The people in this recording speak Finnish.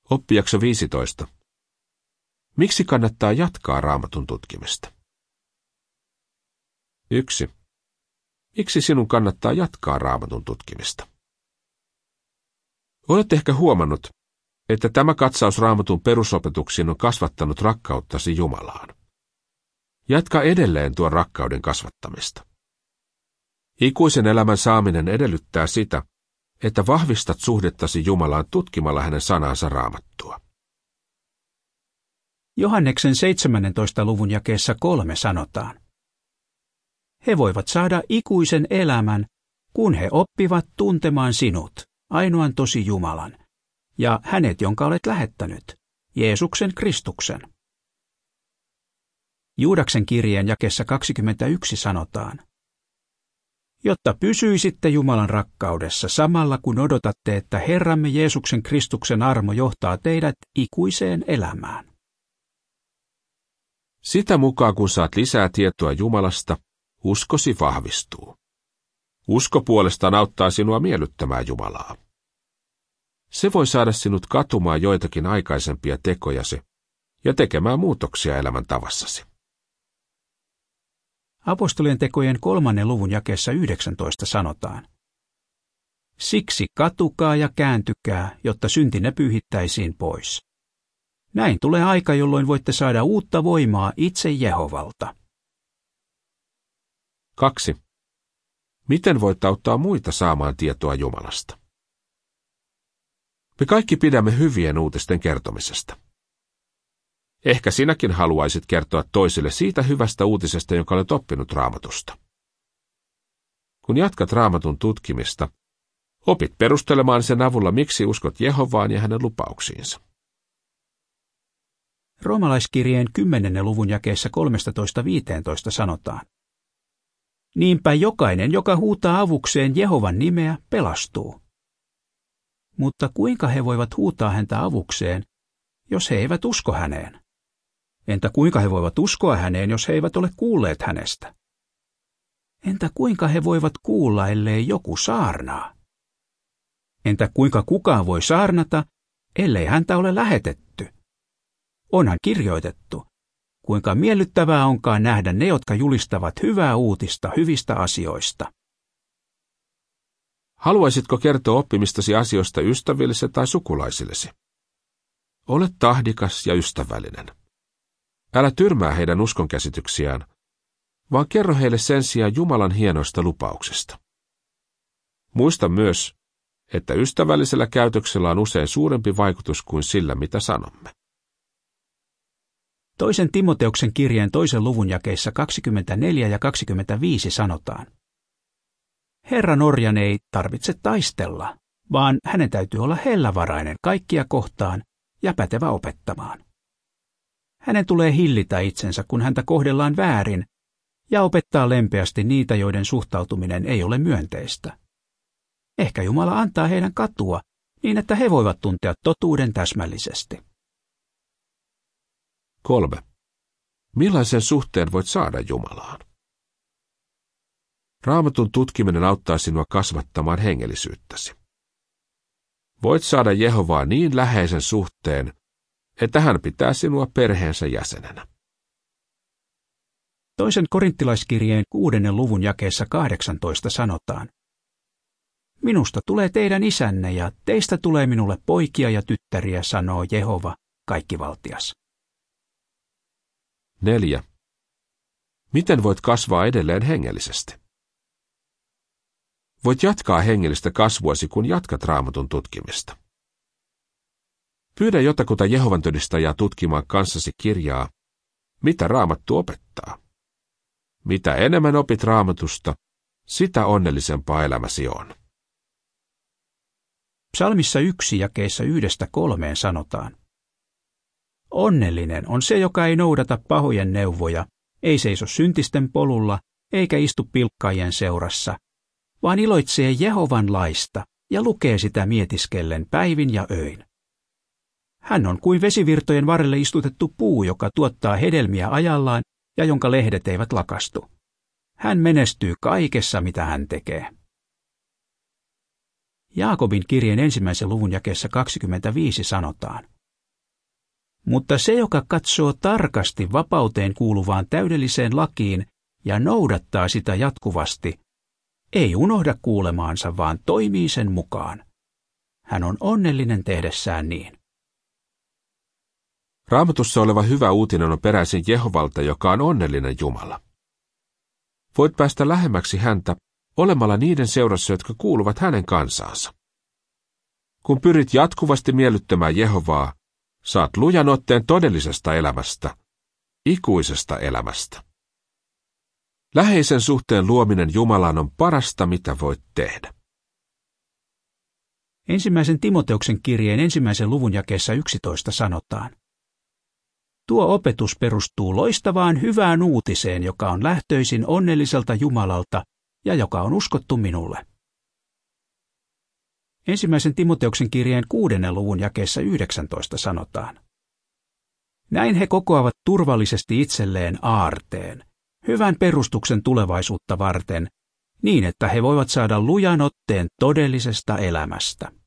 Oppijakso 15. Miksi kannattaa jatkaa Raamatun tutkimista? 1. Miksi sinun kannattaa jatkaa Raamatun tutkimista? Olet ehkä huomannut, että tämä katsaus Raamatun perusopetuksiin on kasvattanut rakkauttasi Jumalaan. Jatka edelleen tuon rakkauden kasvattamista. Ikuisen elämän saaminen edellyttää sitä, että vahvistat suhdettasi Jumalaan tutkimalla hänen sanansa Raamattua. Johanneksen 17. luvun jakeessa 3 sanotaan: He voivat saada ikuisen elämän, kun he oppivat tuntemaan sinut, ainoan tosi Jumalan, ja hänet, jonka olet lähettänyt, Jeesuksen Kristuksen. Juudaksen kirjeen jakeessa 21 sanotaan: Jotta pysyisitte Jumalan rakkaudessa samalla kun odotatte, että Herramme Jeesuksen Kristuksen armo johtaa teidät ikuiseen elämään. Sitä mukaan kun saat lisää tietoa Jumalasta, uskosi vahvistuu. Usko puolestaan auttaa sinua miellyttämään Jumalaa. Se voi saada sinut katumaan joitakin aikaisempia tekojasi ja tekemään muutoksia elämäntavassasi. Apostolien tekojen 3. luvun jakeessa 19 sanotaan: Siksi katukaa ja kääntykää, jotta syntinne pyyhittäisiin pois. Näin tulee aika, jolloin voitte saada uutta voimaa itse Jehovalta. 2. Miten voit auttaa muita saamaan tietoa Jumalasta? Me kaikki pidämme hyvien uutisten kertomisesta. Ehkä sinäkin haluaisit kertoa toisille siitä hyvästä uutisesta, jonka olet oppinut Raamatusta. Kun jatkat Raamatun tutkimista, opit perustelemaan sen avulla, miksi uskot Jehovaan ja hänen lupauksiinsa. Roomalaiskirjeen 10. luvun jakeessa 13-15 sanotaan: Niinpä jokainen, joka huutaa avukseen Jehovan nimeä, pelastuu. Mutta kuinka he voivat huutaa häntä avukseen, jos he eivät usko häneen? Entä kuinka he voivat uskoa häneen, jos he eivät ole kuulleet hänestä? Entä kuinka he voivat kuulla, ellei joku saarnaa? Entä kuinka kukaan voi saarnata, ellei häntä ole lähetetty? Onhan kirjoitettu, kuinka miellyttävää onkaan nähdä ne, jotka julistavat hyvää uutista hyvistä asioista. Haluaisitko kertoa oppimistasi asioista ystävillesi tai sukulaisillesi? Ole tahdikas ja ystävällinen. Älä tyrmää heidän uskonkäsityksiään, vaan kerro heille sen sijaan Jumalan hienoista lupauksista. Muista myös, että ystävällisellä käytöksellä on usein suurempi vaikutus kuin sillä, mitä sanomme. 2. Timoteuksen kirjeen 2. luvun jakeissa 24 ja 25 sanotaan: Herran orjan ei tarvitse taistella, vaan hänen täytyy olla hellävarainen kaikkia kohtaan ja pätevä opettamaan. Hänen tulee hillitä itsensä, kun häntä kohdellaan väärin, ja opettaa lempeästi niitä, joiden suhtautuminen ei ole myönteistä. Ehkä Jumala antaa heidän katua, niin että he voivat tuntea totuuden täsmällisesti. 3. Millaisen suhteen voit saada Jumalaan? Raamatun tutkiminen auttaa sinua kasvattamaan hengellisyyttäsi. Voit saada Jehovaa niin läheisen suhteen, että hän pitää sinua perheensä jäsenenä. 2. Korinttilaiskirjeen 6. luvun jakeessa 18 sanotaan: Minusta tulee teidän isänne ja teistä tulee minulle poikia ja tyttäriä, sanoo Jehova, kaikkivaltias. 4. Miten voit kasvaa edelleen hengellisesti? Voit jatkaa hengellistä kasvuasi, kun jatkat Raamatun tutkimista. Pyydä jotakuta Jehovan todistajaa tutkimaan kanssasi kirjaa, mitä Raamattu opettaa. Mitä enemmän opit Raamatusta, sitä onnellisempaa elämäsi on. Psalmissa 1 jakeissa 1-3 sanotaan: Onnellinen on se, joka ei noudata pahojen neuvoja, ei seiso syntisten polulla, eikä istu pilkkaajien seurassa, vaan iloitsee Jehovan laista ja lukee sitä mietiskellen päivin ja öin. Hän on kuin vesivirtojen varrelle istutettu puu, joka tuottaa hedelmiä ajallaan ja jonka lehdet eivät lakastu. Hän menestyy kaikessa, mitä hän tekee. Jaakobin kirjeen 1. luvun jakeessa 25 sanotaan: Mutta se, joka katsoo tarkasti vapauteen kuuluvaan täydelliseen lakiin ja noudattaa sitä jatkuvasti, ei unohda kuulemaansa, vaan toimii sen mukaan. Hän on onnellinen tehdessään niin. Raamatussa oleva hyvä uutinen on peräisin Jehovalta, joka on onnellinen Jumala. Voit päästä lähemmäksi häntä olemalla niiden seurassa, jotka kuuluvat hänen kansaansa. Kun pyrit jatkuvasti miellyttämään Jehovaa, saat lujan otteen todellisesta elämästä, ikuisesta elämästä. Läheisen suhteen luominen Jumalaan on parasta, mitä voit tehdä. 1. Timoteuksen kirjeen 1. luvun jakeessa 11 sanotaan: Tuo opetus perustuu loistavaan hyvään uutiseen, joka on lähtöisin onnelliselta Jumalalta ja joka on uskottu minulle. 1. Timoteuksen kirjeen 6. luvun jakeessa 19 sanotaan: Näin he kokoavat turvallisesti itselleen aarteen, hyvän perustuksen tulevaisuutta varten, niin että he voivat saada lujan otteen todellisesta elämästä.